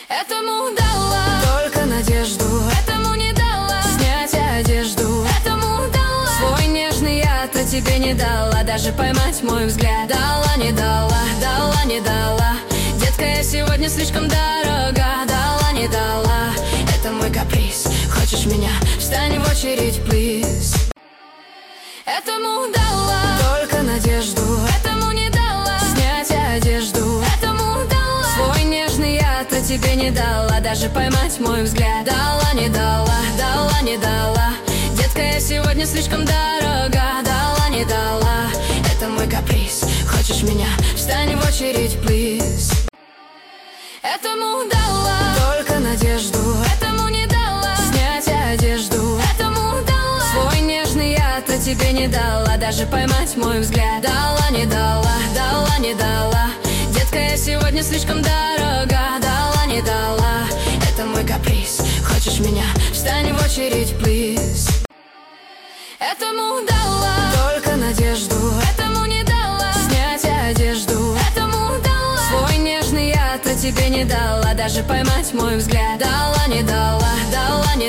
Этому дала только надежду, этому не дала снять одежду, этому дала свой нежный яд, а тебе не дала даже поймать мой взгляд. Дала, не дала, дала, не дала. Детка, я сегодня слишком дорога. Дала, не дала, это мой каприз. Хочешь меня? Встань в очередь, плиз. Этому дала только надежду, этому не дала снять одежду, этому дала свой нежный яд, а тебе не дала даже поймать мой взгляд. Дала, не дала, дала, не дала. Детка, я сегодня слишком дорога. Дала, не дала, это мой каприз. Хочешь меня? Встань в очередь, плиз. Этому дала только надежду, этому не дала снять одежду, этому дала свой нежный яд, а тебе не дала даже поймать мой взгляд. Дала, не дала, дала, не дала. Детка, я сегодня слишком дорога. Дала, не дала, это мой каприз. Хочешь меня? Встань в очередь, плиз. Этому дала только надежду, этому не дала снять одежду, этому дала свой нежный яд, а тебе не дала даже поймать мой взгляд. Дала, не дала, дала, не